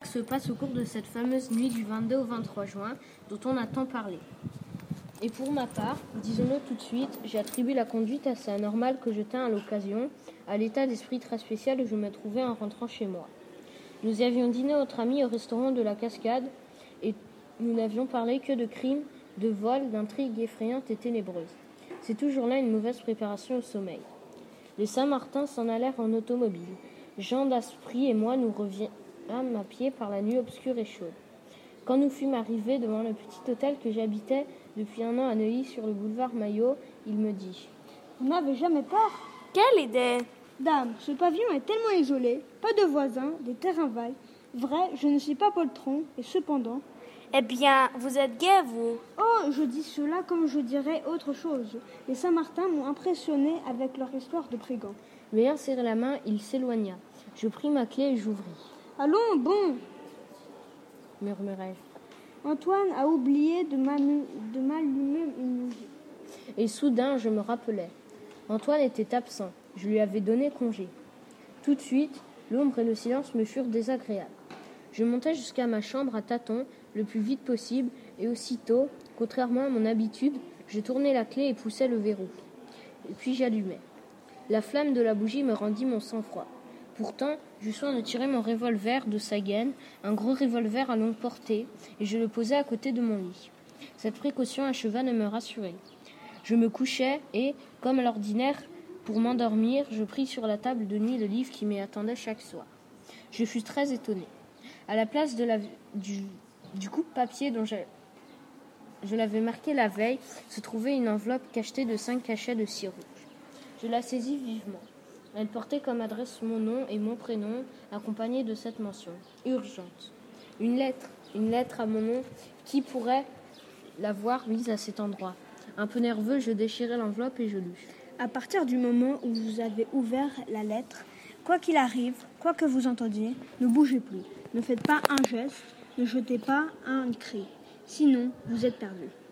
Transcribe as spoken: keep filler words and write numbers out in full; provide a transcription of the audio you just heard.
se passe au cours de cette fameuse nuit du vingt-deux au vingt-trois juin dont on a tant parlé. Et pour ma part, disons-le tout de suite, j'ai attribué la conduite assez anormale que je tins à l'occasion à l'état d'esprit très spécial où je me trouvais en rentrant chez moi. Nous avions dîné entre amis au restaurant de la Cascade et nous n'avions parlé que de crimes, de vols, d'intrigues effrayantes et ténébreuses. C'est toujours là une mauvaise préparation au sommeil. Les Saint-Martin s'en allèrent en automobile. Jean d'Aspry et moi nous revînmes à pied par la nuit obscure et chaude. Quand nous fûmes arrivés devant le petit hôtel que j'habitais depuis un an à Neuilly sur le boulevard Maillot, il me dit « Vous n'avez jamais peur ?»« Quelle idée ?»« Dame, ce pavillon est tellement isolé, pas de voisins, des terrains vagues. Vrai, je ne suis pas poltron, et cependant... » « Eh bien, vous êtes gai, vous ?»« Oh, je dis cela comme je dirais autre chose. Les Saint-Martin m'ont impressionné avec leur histoire de brigands. » M'ayant serré la main, il s'éloigna. Je pris ma clé et j'ouvris. « Allons, bon !» murmurai-je. Antoine a oublié de m'allumer une bougie. Et soudain, je me rappelais. Antoine était absent. Je lui avais donné congé. Tout de suite, l'ombre et le silence me furent désagréables. Je montai jusqu'à ma chambre à tâtons, le plus vite possible, et aussitôt, contrairement à mon habitude, je tournai la clé et poussai le verrou. Et puis j'allumai. La flamme de la bougie me rendit mon sang-froid. Pourtant, j'eus soin de tirer mon revolver de sa gaine, un gros revolver à longue portée, et je le posai à côté de mon lit. Cette précaution acheva de me rassurer. Je me couchai et, comme à l'ordinaire, pour m'endormir, je pris sur la table de nuit le livre qui m'y attendait chaque soir. Je fus très étonné. À la place de la, du, du coupe-papier dont je, je l'avais marqué la veille, se trouvait une enveloppe cachetée de cinq cachets de cire rouge. Je la saisis vivement. Elle portait comme adresse mon nom et mon prénom, accompagnée de cette mention. Urgente. Une lettre, une lettre à mon nom. Qui pourrait l'avoir mise à cet endroit? Un peu nerveux, je déchirai l'enveloppe et je lus. À partir du moment où vous avez ouvert la lettre, quoi qu'il arrive, quoi que vous entendiez, ne bougez plus. Ne faites pas un geste, ne jetez pas un cri. Sinon, vous êtes perdu.